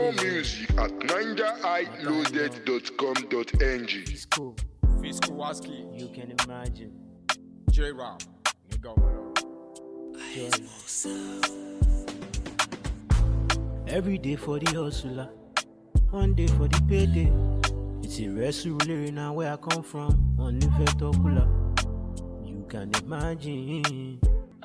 More music at ninjahighloaded.com.ng. Fisco Waski, You can imagine. J-Rock, nigga, what up? Every day for the hustler, one day for the payday. It's a wrestler now where I come from, on the Vetokula. You can imagine,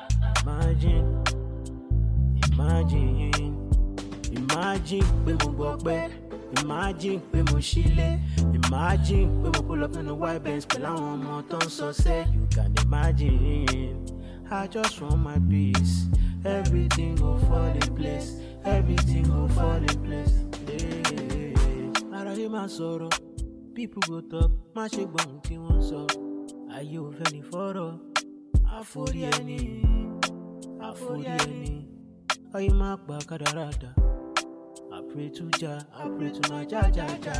imagine pé mo gbọgbẹ́, imagine pé mo ṣílẹ̀, imagine pé mo pull up in the white Benz pẹ̀lú àwọn ọmọ tó ń sọsẹ́. You can imagine, I just want my peace, everything go fall in place, everything go fall in place. Ara yìí máa sọ̀rọ̀, people go talk, má ṣe gbọ́ ohun tí wọ́n sọ. Ayé ò fẹ́ ní fọ́rọ̀, àforí ẹni, ayé máa pa kádàrádà. I pray to Jah, I pray to my Jah.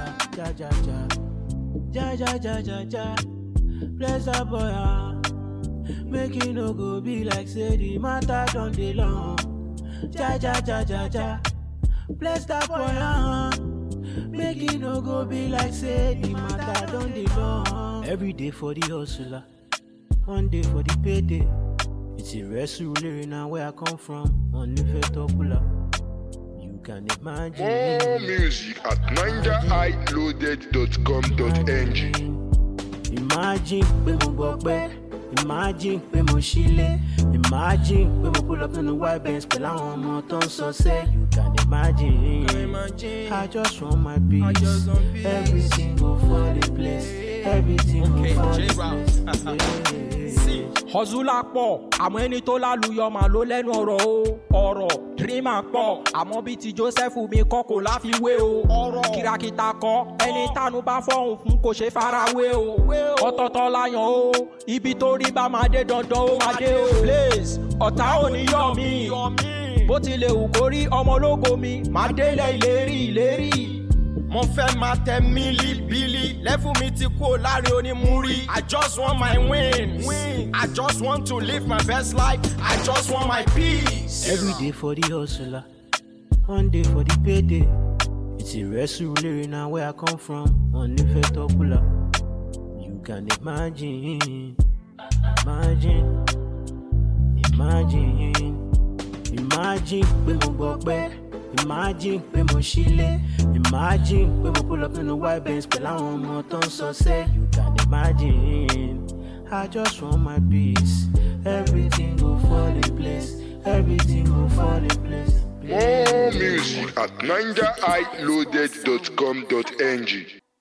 Bless that boy, make it no go be like say the matter done dey long. Jah. Bless that boy, make it no go be like say the matter done dey long. Every day for the hustler, one day for the payday. It's a wrestler now where I come from, on the Vetokula. You can imagine. More music at ninjahighloaded.com.ng. Imagine pé mo gbọgbẹ́, imagine pé mo ṣílẹ̀, imagine pé mo pull up in the white Benz pẹ̀lú àwọn ọmọ tó ń sọsẹ́. You can imagine, I just want my peace, everything go fall in place, everything go fall in place. Hustler pọ̀, àmọ́ ẹni tó lálùyọ mà ló lẹ́nu ọ̀rọ̀ dreamer pọ̀, àmọ́ bí ti Joseph mi kọ́ kò láfiwé o. Kìràkìtà kọ́, ẹni tánu bá fọ́hùn fún kò ṣe farawé o. Ọ̀tọ̀ọ̀tọ̀ láyàn o, ibi tó rí bá máa dé dandan ó máa dé o. Blaze, ọ̀tá ò ní yọ̀ mí, bó tilẹ̀ wù kó rí ọmọ ológo mi, máa délẹ̀ ìlérí. Mo fẹ́ máa tẹ mílíbílí, lẹ́fù mi ti kú láre onímúrí. I just want my wins. I just want to live my best life. I just want my peace. Every day for the hustler, one day for the payday. It's a wrestler now where I come from, on the Vetokula. You can imagine, pé mo gbọgbẹ́, imagine pé mo ṣílẹ̀, imagine pé mo pull up in the white Benz pẹ̀lú àwọn ọmọ tó ń sọsẹ́. You can imagine, I just want my peace, everything go fall in place, everything go fall in place. More music at ninjahighloaded.com.ng.